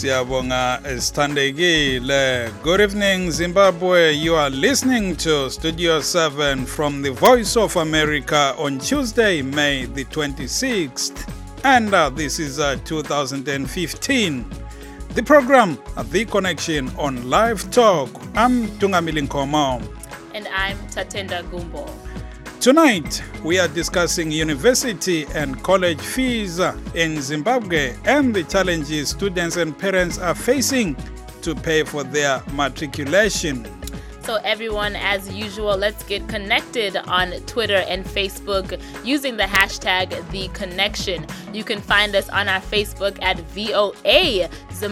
Siyabonga Sithandekile. Good evening, Zimbabwe. You are listening to Studio 7 from the Voice of America on Tuesday, May the 26th. And this is 2015. The program, The Connection on Live Talk. I'm Tungamili Nkomo. And I'm Tatenda Gumbo. Tonight, we are discussing university and college fees in Zimbabwe and the challenges students and parents are facing to pay for their matriculation. So everyone, as usual, let's get connected on Twitter and Facebook using the hashtag #TheConnection. You can find us on our Facebook at VOA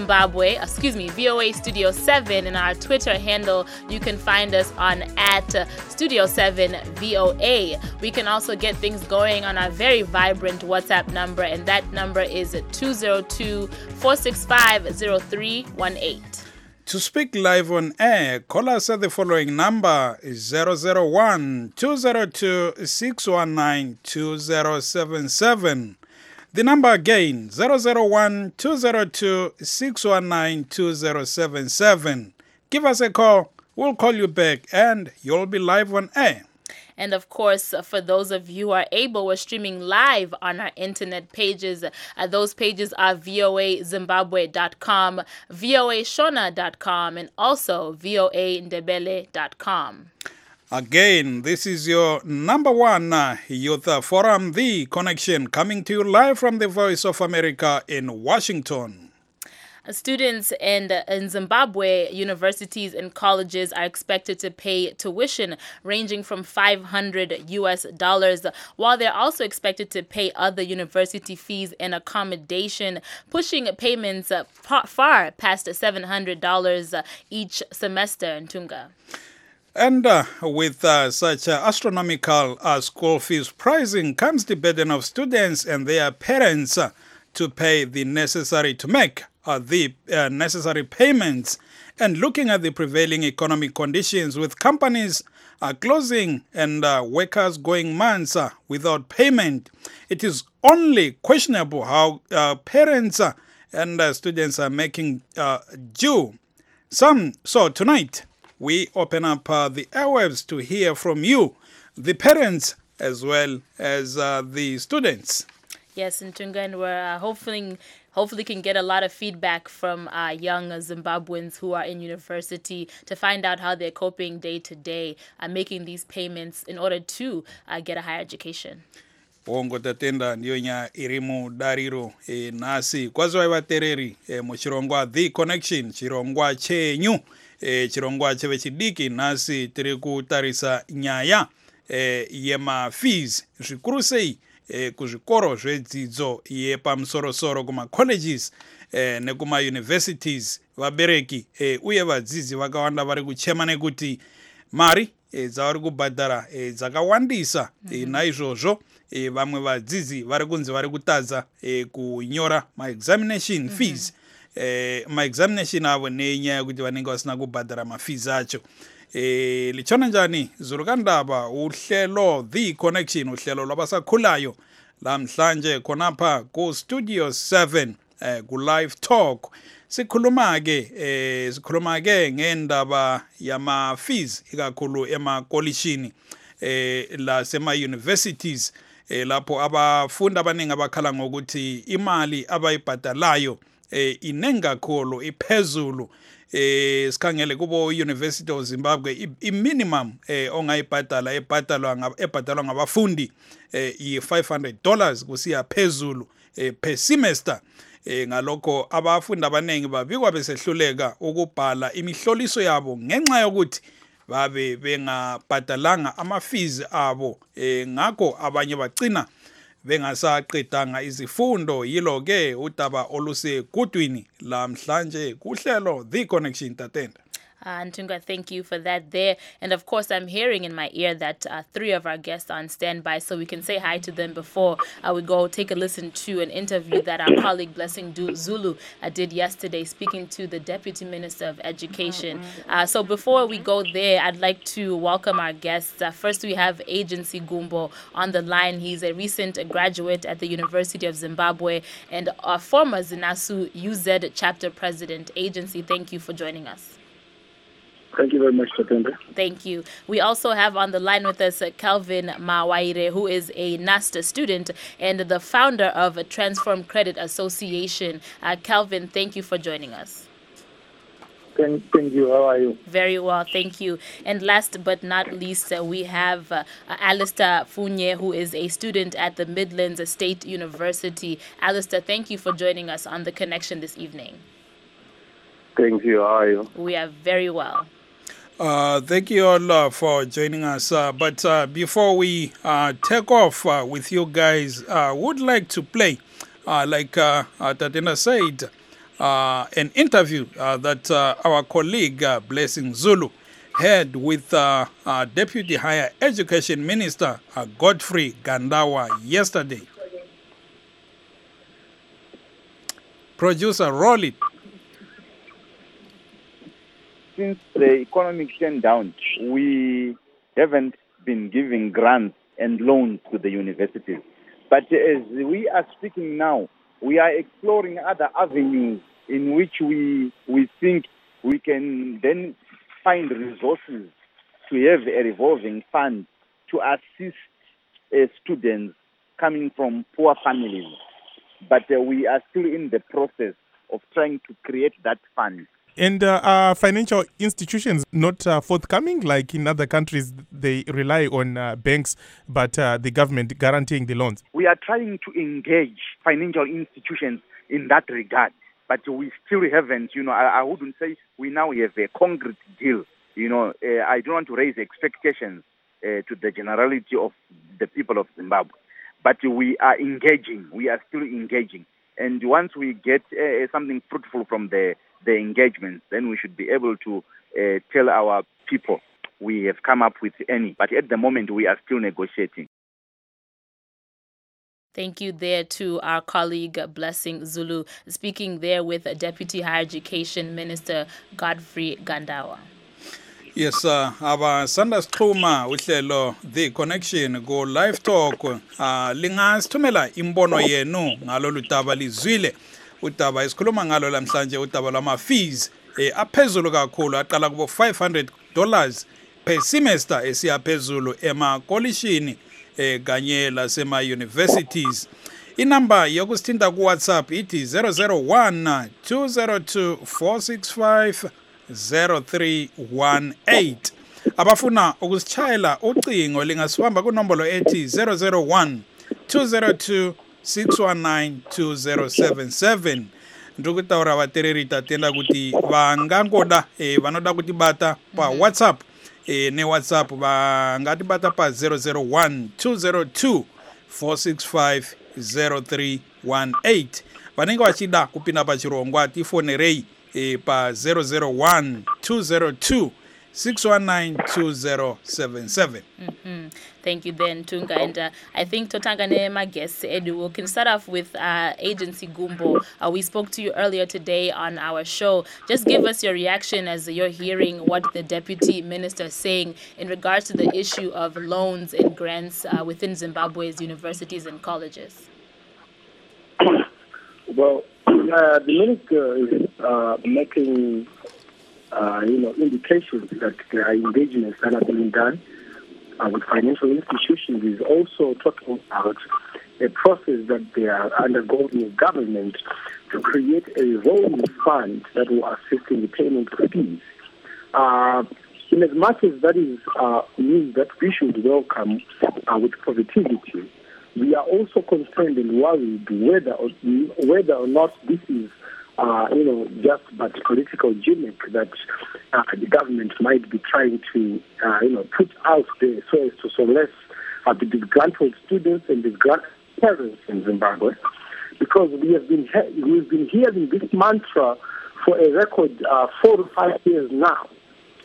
Studio 7, and our Twitter handle, you can find us on Studio 7 VOA. We can also get things going on our very vibrant WhatsApp number, and that number is 202-465-0318. To speak live on air, call us at the following number, 001-202-619-2077. The number again, 001-202-619-2077. Give us a call, we'll call you back, and you'll be live on air. And of course, for those of you who are able, we're streaming live on our internet pages. Those pages are voazimbabwe.com, voashona.com, and also voandebele.com. Again, this is your number one youth forum, The Connection, coming to you live from the Voice of America in Washington. Students in Zimbabwe, universities and colleges are expected to pay tuition ranging from $500, while they're also expected to pay other university fees and accommodation, pushing payments far past $700 each semester in Tunga. And with such astronomical school fees pricing comes the burden of students and their parents to pay the necessary payments. And looking at the prevailing economic conditions with companies closing and workers going months without payment, it is only questionable how parents and students are making due. So tonight, we open up the airwaves to hear from you, the parents, as well as the students. Yes, in Tunga, and we're hopefully can get a lot of feedback from young Zimbabweans who are in university to find out how they're coping day to day, making these payments in order to get a higher education. Bongo tatenda ndiyo nya irimu dariro nasi kwazwa vatereri muchirongwa The Connection, chirongwa chenyu, chirongwa cheve chidiki, nasi tiri kutarisa nyaya yema fees zvikuru sei kuzvikoro zvedzidzo yepamusoro-soro kuma-colleges nekuma-universities. Vabereki uye vadzidzi vakawanda vari kuchema nekuti mari dzavari kubhadhara dzakawandisa. Naizvozvo vamwe vadzidzi vari kunzi vari kutadza kunyora ma-examination fees. Ma-examination avo nenyaya yekuti vanenge vasina kubhadhara mafees acho. Lichona njani zurukandaba uhlelo The Connection, uhlelo lwabasakhulayo lamhlanje khonapha ku Studio 7 ku Live Talk. Sikhuluma ke ngendaba yama fees ikakhulu emakolishini la sema universities lapho abafundi abaningi abakhala ngokuthi imali abayibhadalayo inengakhulu iphezulu. Sikhangele kubo University of Zimbabwe i-minimum ongayibhadala ebhadalwa ngabafundi i-$500 kusiya phezulu per semester. Ngalokho abafundi abaningi babikwa besehluleka ukubhala imihloliso yabo ngenxa yokuthi babe bengabhadalanga ama-fees abo, ngakho abanye bagcina bengasaqedanga izifundo. Yilo ke udaba olusegudwini lamhlanje kuhlelo The Connection tatenda. Ntunga, thank you for that there. And of course, I'm hearing in my ear that 3 of our guests are on standby, so we can say hi to them before we go take a listen to an interview that our colleague Blessing Zulu did yesterday, speaking to the Deputy Minister of Education. So before we go there, I'd like to welcome our guests. First, we have Agency Gumbo on the line. He's a recent graduate at the University of Zimbabwe and a former Zinasu UZ chapter president. Agency, thank you for joining us. Thank you very much, Tatenda. Thank you. We also have on the line with us Calvin Mawaire, who is a NASTA student and the founder of Transform Credit Association. Calvin, thank you for joining us. Thank you. How are you? Very well, thank you. And last but not least, we have Alistair Funye, who is a student at the Midlands State University. Alistair, thank you for joining us on The Connection this evening. Thank you. How are you? We are very well. Thank you all for joining us. But before we take off with you guys, would like to play, like Tatenda said, an interview that our colleague Blessing Zulu had with Deputy Higher Education Minister Godfrey Gandawa yesterday. Producer, roll it. Since the economic down, we haven't been giving grants and loans to the universities. But as we are speaking now, we are exploring other avenues in which we think we can then find resources to have a revolving fund to assist students coming from poor families. But we are still in the process of trying to create that fund. And financial institutions not forthcoming, like in other countries, they rely on banks, but the government guaranteeing the loans. We are trying to engage financial institutions in that regard, but we still haven't, I wouldn't say we now have a concrete deal. I don't want to raise expectations to the generality of the people of Zimbabwe, but we are engaging. We are still engaging. And once we get something fruitful from the engagement, then we should be able to tell our people we have come up with any. But at the moment, we are still negotiating. Thank you there to our colleague Blessing Zulu, speaking there with Deputy Higher Education Minister Godfrey Gandawa. Yes, abasanda sixhuma uhlelo The Connection go live talk lingasithumela imbono yenu ngalolu daba lizwile udaba esikhuluma ngalo namhlanje udaba lama fees aphezulu kakhulu aqala kubo $500 per semester esiyaphezulu emakolishini kanye lasema universities. Inamba yokusithinta ku WhatsApp ithi 001 202 465 0318. Abafuna ukusitshayela ucingo lingasibamba kunombolo ethi 001 202 619 2077. Ndukutaura vatereri tatenda kuti vangangoda vanoda kuti bata pa WhatsApp ne WhatsApp vangati bata pa 001 202 465 0318. Vanenge vachida kupinda pachirongwa tifonerei pa 001 202 619 2077. Thank you then, Tunga. And I think Totangane, my guest, Edu, we can start off with Agency Gumbo. We spoke to you earlier today on our show. Just give us your reaction as you're hearing what the Deputy Minister is saying in regards to the issue of loans and grants within Zimbabwe's universities and colleges. Well, the Minister is making indications that there are engagements that are being done with financial institutions. Is also talking about a process that they are undergoing in government to create a revolving fund that will assist in the payment of fees. In as much as that is news that we should welcome with positivity, we are also concerned and worried whether or not this is just but political gimmick that the government might be trying to, put out there so as to solace the disgruntled students and disgruntled parents in Zimbabwe. Because we've been hearing this mantra for a record 4 to 5 years now.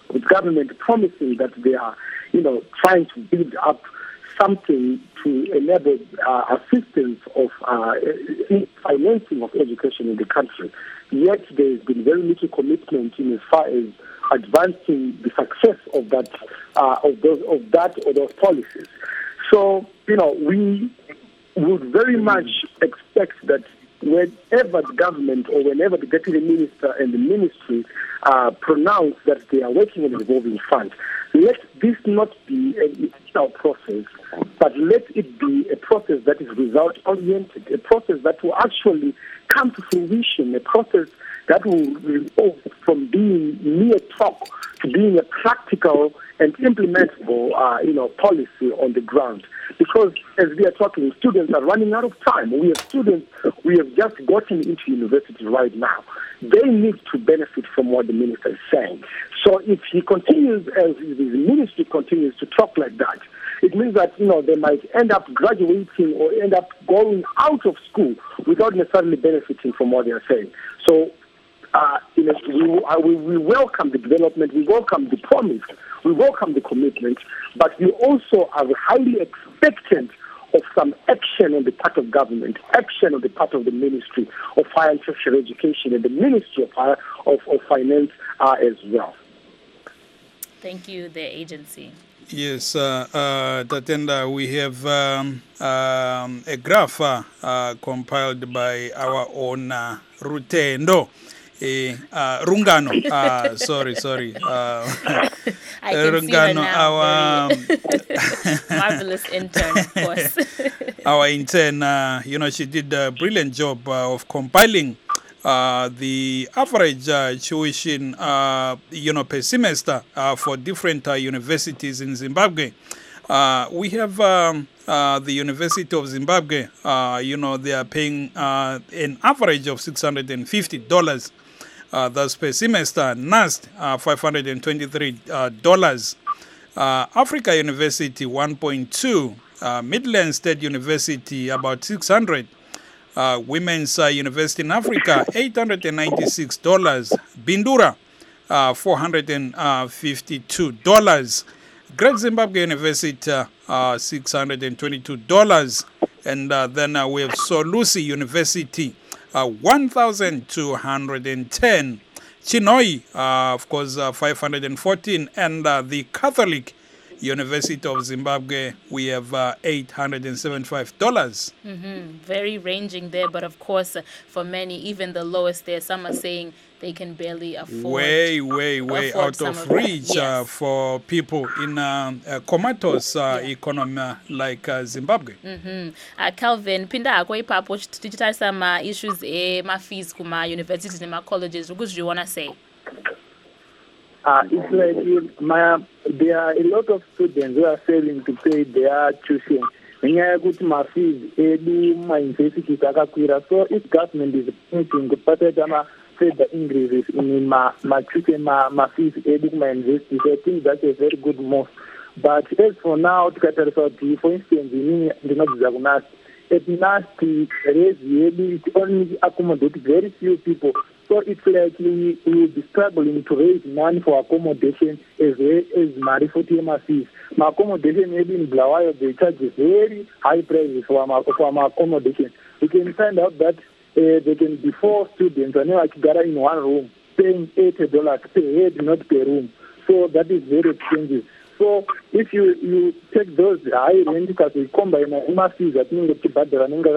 with government promising that they are, trying to build up something to enable assistance of financing of education in the country. Yet there has been very little commitment in as far as advancing the success of that or those policies. So, we would very much expect that whenever the government or whenever the deputy minister and the ministry pronounce that they are working on a revolving fund, let this not be an initial process, but let it be a process that is result-oriented, a process that will actually come to fruition, a process that will evolve from being mere talk to being a practical and implementable, policy on the ground. Because as we are talking, students are running out of time. We have students, we have just gotten into university right now. They need to benefit from what the minister is saying. So if he continues, as his ministry continues to talk like that, it means that, they might end up graduating or end up going out of school without necessarily benefiting from what they are saying. So, we welcome the development, we welcome the promise, we welcome the commitment, but we also are highly expectant of some action on the part of government, action on the part of the Ministry of Higher and Tertiary Education and the Ministry of Finance as well. Thank you, the agency. Yes, Tatenda, we have a graph compiled by our own Rutendo. Rungano, sorry. I can Rungano, see her now. Marvelous intern, of course. Our intern, she did a brilliant job of compiling the average tuition, per semester for different universities in Zimbabwe. We have the University of Zimbabwe, they are paying an average of $650. That's per semester. NAST, $523. Africa University, 1.2. Midland State University, about 600. Women's University in Africa, $896. Bindura, $452. Great Zimbabwe University, $622. And then we have Solusi University, 1,210. Chinoi, of course, 514. And the Catholic University of Zimbabwe, we have $875. Very ranging there, but of course, for many, even the lowest there, some are saying they can barely afford. Way out of reach for people in comatose economy like Zimbabwe. Calvin, pinda ako ipapo tichitarisa ma issues ma fees kuma universities and ma colleges. What do you want to say? It's like there are a lot of students who are failing to pay their tuition. Nenyaya yekuti mafees edu mumayunivhesiti akakwira. So if government is thinking kupata further increases in tuition fees edu kumayunivhesiti, so I think that's a very good move. But as for now, tikatarisa kuti, for instance, ndinodzidza kunasti. At NAST, it only accommodates very few people. So it's like we will be struggling to raise money for accommodation as well as money for TMRCs. My accommodation, maybe in Blawayo, they charge very high prices for my accommodation. We can find out that they can be 4 students and I can gather in one room, paying $80 per head, not per room. So that is very expensive. So if you take those high rent because we combine MRCs that means that because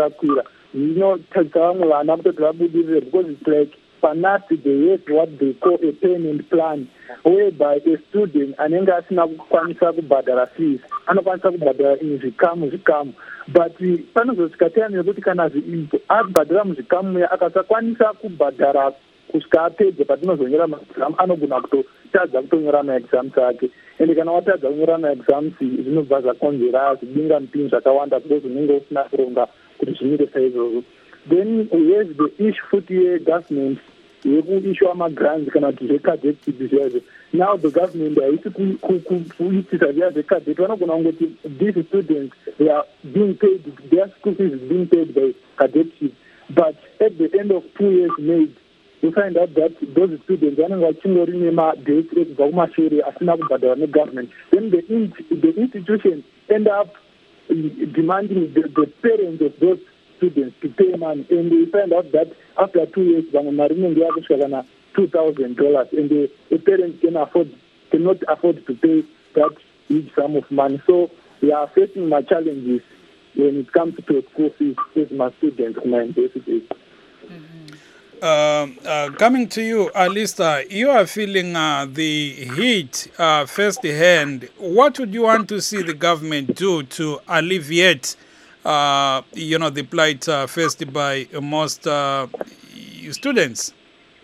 it's like Panasti, they have what they call a payment plan, whereby a student anenga asina kukwanisa kubhadhara fees anokwanisa kubhadhara muzvikamu, but panozosvika nekuti kana abhadhara muzvikamu akasakwanisa kubhadhara kusvika apedza patinozonyora maexam anogona kutotadza kutonyora maexams ake, ende kana watadza kunyora maexams zvinobva zvakonzera zvibinga mupini zvakawanda because unenge usina kuronga kuti zvimire saizvozvo. Then we have the issue futi government issue grants kana kuti zvecadet zviyaizvo. Now the government haisi kuitisa zviya zvecadet, vanogona kungoti these students they are being paid, their school fees is being paid by cadetship, but at the end of 2 years made you find out that those students vanenge vachingori nema-day straight kubva kumashure asina kubhadharwa negovernment, then the institution end up demanding the parents of those students to pay money, and we find out that after 2 years vamwe mari inenge yakusvika kana $2,000, and the parents cannot afford to pay that huge sum of money. So we are facing more challenges when it comes to school fees as my students in my universities. Coming to you, Alista, you are feeling the heat firsthand. What would you want to see the government do to alleviate, the plight faced by most students?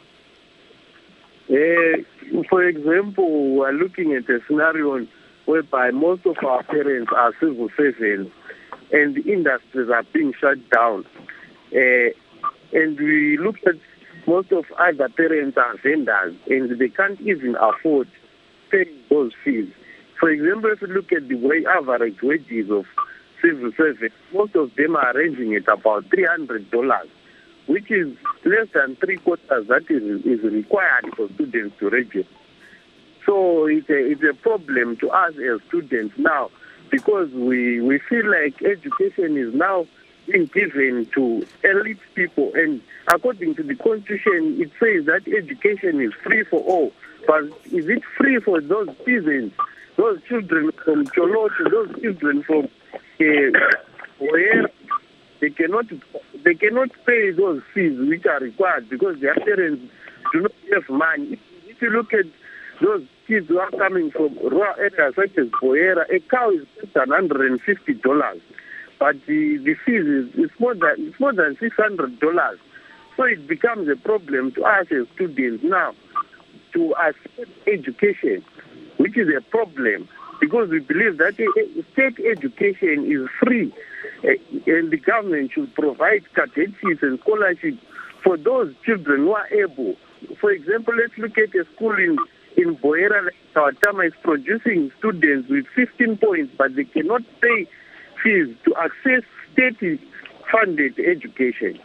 For example, we are looking at a scenario whereby most of our parents are civil servants and the industries are being shut down. And we look at most of other parents are vendors and they can't even afford paying those fees. For example, if you look at the average wages of civil servants, most of them are ranging at about $300, which is less than 3/4 that is required for students to register. So it's a problem to us as students now, because we feel like education is now being given to elite people, and according to the Constitution, it says that education is free for all. But is it free for those peasants, those children from Choloto, those children from where they cannot pay those fees which are required because their parents do not have money? If you look at those kids who are coming from rural areas such as Boera, a cow is less than $150. But the fees is more than $600. So it becomes a problem to us as students now to access education, which is a problem because we believe that state education is free, and the government should provide cadetships and scholarships for those children who are able. For example, let's look at a school in Boera. Tawatama is producing students with 15 points, but they cannot pay fees to access state-funded education.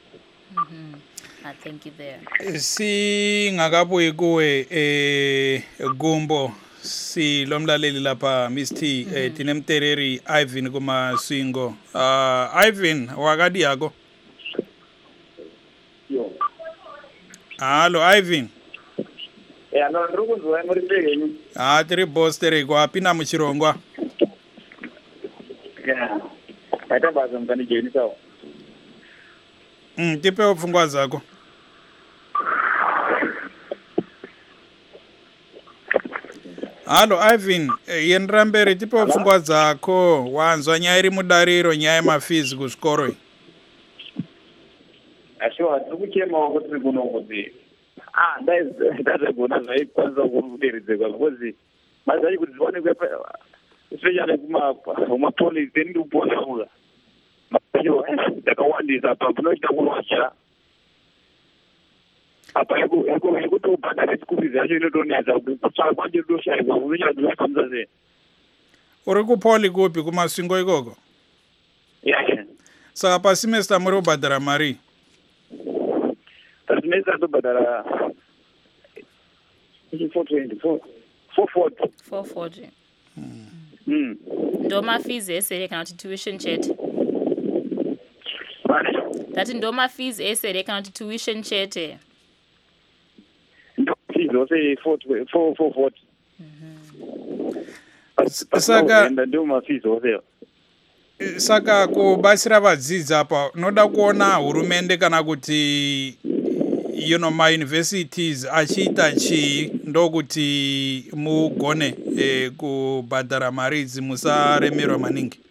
Thank you there. Singakabuyi kuwe Gumbo silomlaleli lapha Miss T tinemtereri Ivan kuma Swingo. Ivan wakadi yako? Hello Ivan. No ndikuzwa muri pegeni. Tiri boss tiri kwapi na muchirongwa? Atabaza mkani jeni sawa. Tipe ufungwa zako. Hello Ivan, yenrambere tipe ufungwa zako wanzwa nyairi mudariro nyaya mafizi kuskoro. Ashwa tukuchema kuti kuno kuti. Ndaze kuona zvai kwanza kuderedze kwazi. Mazai kuti zvione kwepa especially kuma police ndi kupona uga. Mayo ndakawandisa pa kunoita kunocha. Apa eko to bada school zacho inotoneza kutsaka kwanje doshaizwa unonya kukamza ze. Uri kupoli kupi kuma Swingo ikoko? Yeah. Saka pa semester muri ubhadhara mari? Semester to badara 440. Ndoma fees esere kana kuti tuition chete. That ndoma fees esere kana kuti tuition chete. Ndoma fees ose 440. Saka ndoma fees ose. Saka kubasira vadzidzi apa noda kuona hurumende kana kuti ma universities achiita chi ndokuti mugone kubhadhara mari idzi musaremerwa maningi.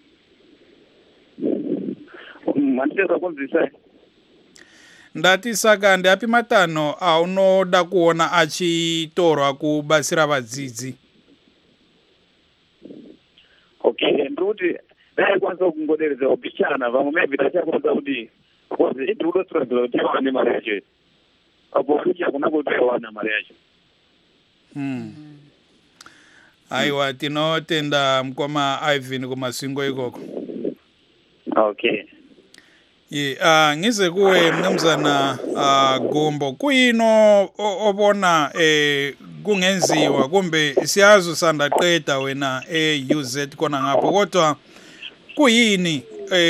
Ndati saka ndeapi matanho aunoda kuona achitorwa kubasira vadzidzi? Okay, ndoti kwanza kungoderedza kupichana vamwe maybe tachakwanza kuti because it would struggle kuti wane mari yacho. Apo futhi akuna kuti wana mari yacho. Aiwa tinotenda mkoma Ivan kuma Swingo ikoko. Okay. Ngize kuwe mnumzana Gumbo, kuyino obona kungenziwa kumbe siyazi usanda qeda wena UZ kona ngapho, kodwa kuyini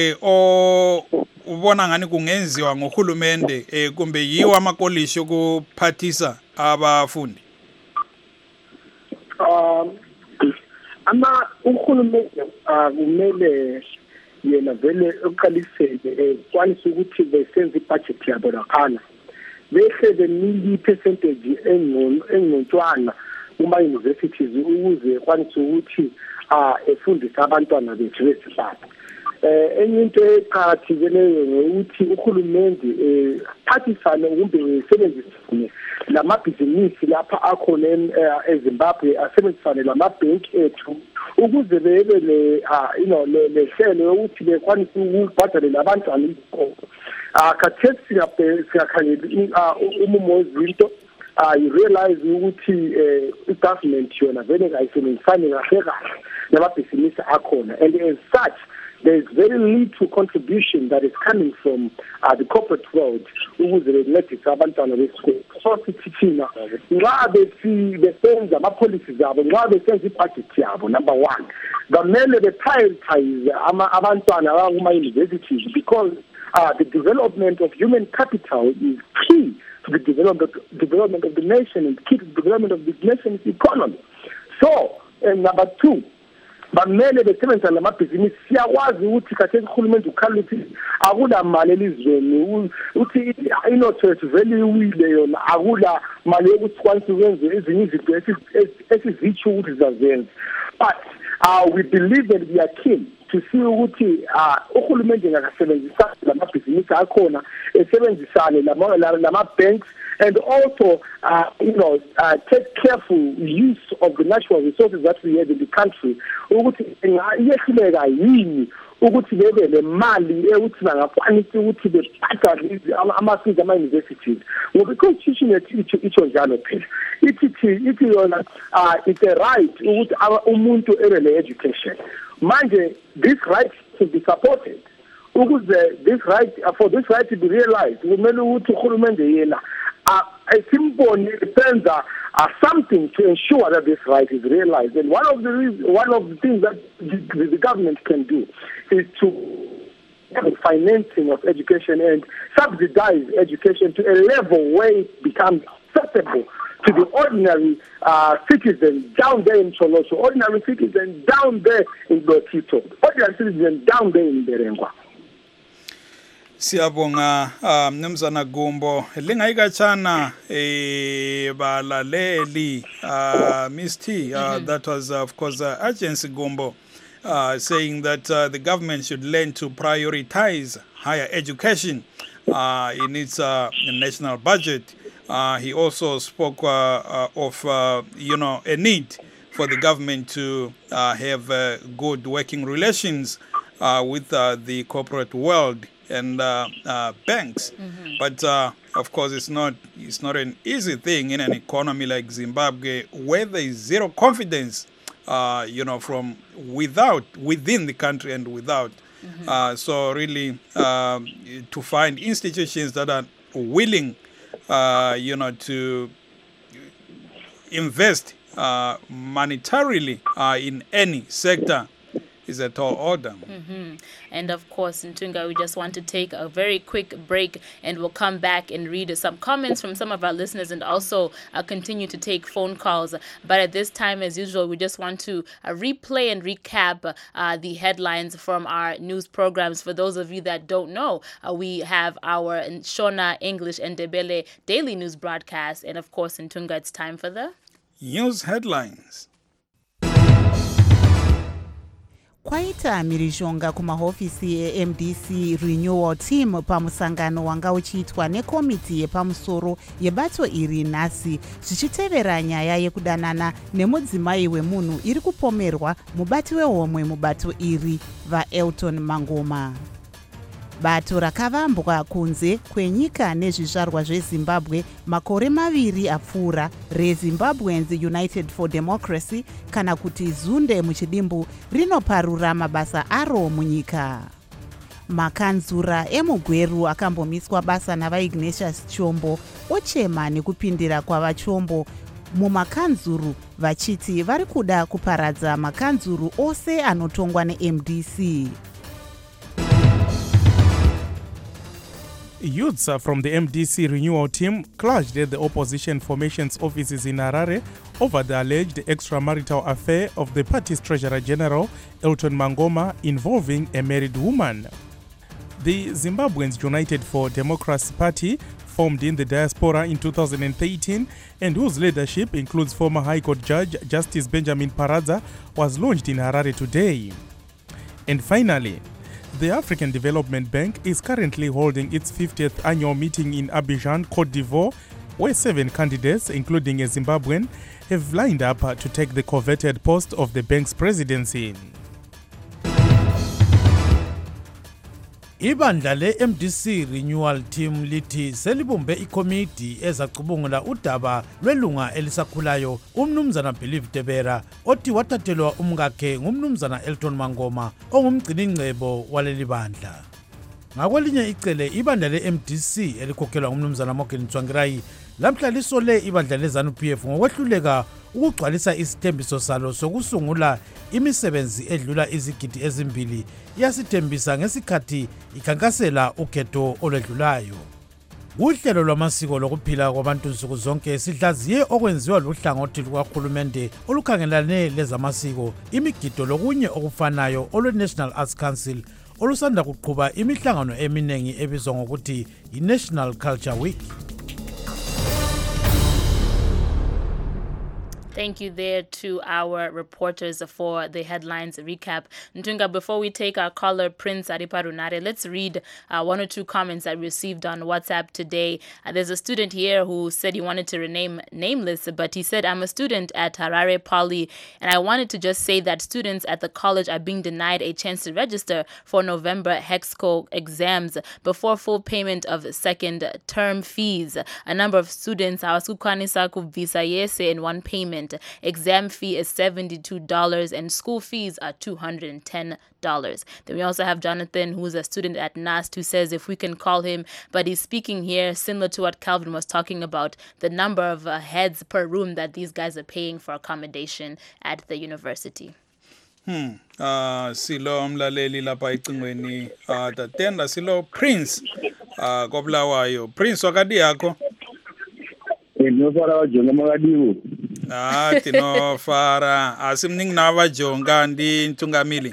ubona ngani kungenziwa ngohulumende kumbe yiwo amakolishi okuphathisa abafundi? Uhulumende kumele yena vele uqalisele kwanisa ukuthi besenze ibudget yabo laphana, behle benili percentage engcontwana kuma universities ukuze kwanisa ukuthi efundise abantwana bethu besifana. Enye into eqhakathekileyo ukuthi uhulumende phathisane kumbe sebenzisane lamabhizinisi lapha akhona eZimbabwe, asebenzisane lamabhenki ethu ukuze bebe le lehlelo ukuthi bekwanise ukubhadalela abantwana izikolo. Khathesi siyakhangela umumo wezinto, you realize ukuthi i-government yona vele kayisebenzisane kahle kahle namabhizinisi akhona, and as such there is very little contribution that is coming from the corporate world ukuze bencedise abantwana besikole. So sithi thina nxa besenza ama-policies abo, nxa besenza i-budget yabo, number one, kumele be-prioritize abantwana abakuma-universities, because the development of human capital is key to the development of the nation and key to the development of the nation's economy. So, and number two, bamele besebenzisa lamabhizinisi. Siyakwazi ukuthi khathesi uhulumende ukhala ukuthi akula mali elizweni, uthi inotho yethu vele iwile yona, akula mali yokuthi kwanise ukwenza ezinye izinto esizitsho ukuthi zazenza. But we believe that we are keen to see ukuthi uhulumende ngakasebenzisa lamabhizinisi akhona, esebenzisane lama-banks, and also, take careful use of the natural resources that we have in the country. Ukuthi iyehluleka yini ukuthi bebe le mali ukuthi bangakwanisa ukuthi bebhadale ama-fees ama-universities. Ngoba i-constitution yethu itsho njalo phela. Ithi yona it's a right ukuthi umuntu ebe le-education. Manje this right should be supported. Ukuze this right, for this right to be realized, kumele ukuthi uhulumende yena simply senza something to ensure that this right is realized. And one of the things that the government can do is to financing of education and subsidize education to a level where it becomes accessible to the ordinary citizen down there in Choloso, ordinary citizen down there in Botito, ordinary citizen down there in Berengwa. Siyabonga mnumzana Gumbo, lingayikachana balaleli Ms. T, that was of course Agency Gumbo saying that the government should learn to prioritize higher education in its national budget. He also spoke of a need for the government to have good working relations with the corporate world and banks. But of course it's not an easy thing in an economy like Zimbabwe where there is zero confidence from within the country and without. So really to find institutions that are willing to invest monetarily in any sector is a tall order. And of course, Ntunga, we just want to take a very quick break, and we'll come back and read some comments from some of our listeners and also continue to take phone calls. But at this time, as usual, we just want to replay and recap the headlines from our news programs. For those of you that don't know, we have our Shona, English, and Ndebele daily news broadcast. And of course, Ntunga, it's time for the news headlines. Kwaita mhirizhonga kumahofisi eMDC Renewal Team pamusangano wanga uchiitwa nekomiti yepamusoro yebato iri nhasi zvichitevera nyaya yekudanana nemudzimai wemunhu iri kupomerwa mubati wehomwe mubato iri vaElton Mangoma. Bato rakavambwa kunze kwenyika nezvizvarwa zveZimbabwe makore maviri apfuura reZimbabweans United for Democracy kana kuti Zunde muchidimbu rinoparura mabasa aro munyika. makanzura emugweru akambomiswa basa navaignatius chombo ochema nekupindira kwavachombo mumakanzuru vachiti vari kuda kuparadza makanzuru ose anotongwa neMDC. Youths from the MDC renewal team clashed at the opposition formation's offices in Harare over the alleged extramarital affair of the party's Treasurer General, Elton Mangoma, involving a married woman. The Zimbabweans United for Democracy Party, formed in the diaspora in 2013 and whose leadership includes former High Court Judge Justice Benjamin Paradza, was launched in Harare today. And finally, the African Development Bank is currently holding its 50th annual meeting in Abidjan, Cote d'Ivoire, where 7 candidates, including a Zimbabwean, have lined up to take the coveted post of the bank's presidency. Ibandla le-MDC Renewal Team lithi selibumbe ikomiti ezacubungula udaba lwelunga elisakhulayo umnumzana Believe Debera othi wathathelwa umkakhe ngumnumzana Elton Mangoma ongumgciningcebo waleli bandla. Ngakwelinye icele ibandla le-MDC elikhokhelwa ngumnumzana Morgan Tsvangirai lamhla lisole ibandla leZANU-PF ngokwehluleka ukugcwalisa isithembiso salo sokusungula imisebenzi edlula izigidi ezimbili yasithembisa ngesikhathi ikhankasela ukhetho olwedlulayo. Uhlelo lwamasiko lokuphila kwabantu nsuku zonke sidlaziye okwenziwa luhlangothi lukahulumende olukhangelane lezamasiko, imigido lokunye okufanayo olwe-National Arts Council olusanda kuqhuba imihlangano eminengi ebizwa ngokuthi i-National Culture Week. Thank you there to our reporters for the headlines recap. Ntunga, before we take our caller, Prince Ariparunare, let's read 1 or 2 comments I received on WhatsApp today. There's a student here who said he wanted to remain nameless, but he said, I'm a student at Harare Poly, and I wanted to just say that students at the college are being denied a chance to register for November HEXCO exams before full payment of second term fees. A number of students are visa yese in one payment. Exam fee is $72 and school fees are $210. Then we also have Jonathan, who's a student at NAST, who says if we can call him, but he's speaking here similar to what Calvin was talking about, the number of heads per room that these guys are paying for accommodation at the university. Silo mlaleli lapha icingweni tatenda silo Prince kobulawayo. Prince wakadi yakho? Nofara wajonga makadiwo. Tinofara asimningi navajonga ndi Ntungamili.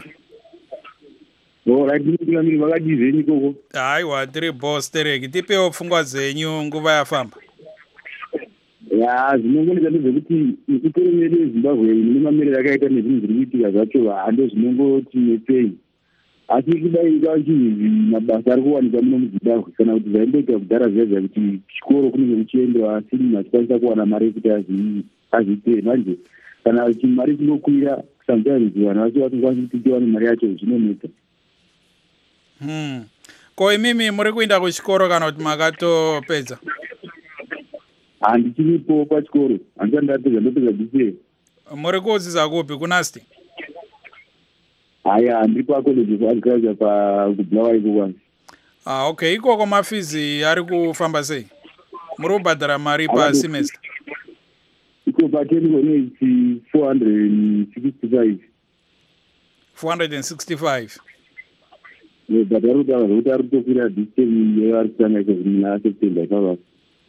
Ntungamili vakadizeni koko. Aiwa tiri boss tereki tipewo pfungwa zenyu nguva yafamba. Ya zvinongoita ndezvekuti ikutoromere eZimbabwe nemamiriro akaita nezvinhu zviri kuitika zvacho hando zvinongoti nepei. Asi kudai kwachinzi mabasa ari kuwanikwa muno muZimbabwe kana kuti zvaimboita kudhara zviya kuti chikoro kunenge kuchiendewa asi munhu achikwanisa kuwana mari yekuti azvipei. Manje kana mari chinokwira sometimes vanhu vacho vatokwanisa kuti tiwane mari yacho zvinonetsa. Ko imimi muri kuenda kuchikoro kana kuti makatopedza? Handichiripo pachikoro, handisati ndapedza BCA. Muri kudzidza kupi kunasti? Haya, ndiri pacollege of agriculture pakubulawayo kwanza. Okay, ikoko mafizi ari kufamba sei? Muri kubhadhara mari pa semester? Iko pateni kone 465. 465. But ari kutokwira distance yeari kutanga iko muna September ikavako.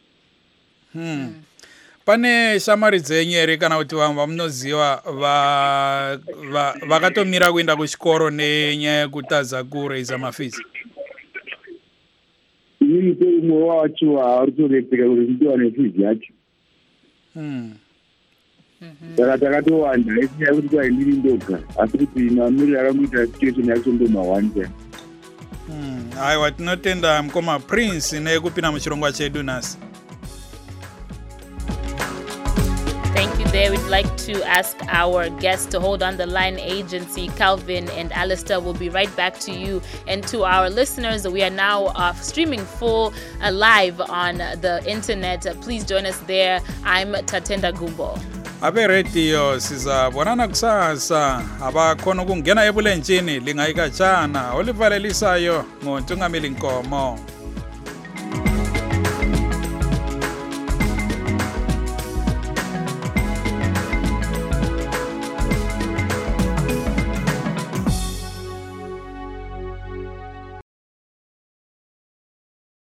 Pane shamari dzenyu here kana kuti vamwe vamunoziva vakatomira kuenda kuchikoro nenyaya yekutadza kureisa mafizi? Inini umwe wacho haari kutoretseka kuti ndiwane fizi yacho. Saka takatowanda esinyaya kuti kwai ndiri ndoga asi kuti mamiriro akangoita situation yacho ndomahwanja. Aiwa tinotenda mukoma Prince nekupinda muchirongwa chedu nhasi. Thank you there. We'd like to ask our guests to hold on the line. Agency, Calvin and Alistair will be right back to you. And to our listeners, we are now streaming full live on the internet. Please join us there. I'm Tatenda Gumbo. abe radio sizabonana kusasa abakhona ukungena ebulenjini lingayikatshana olivalelisayo ngoNtungameli Nkomo.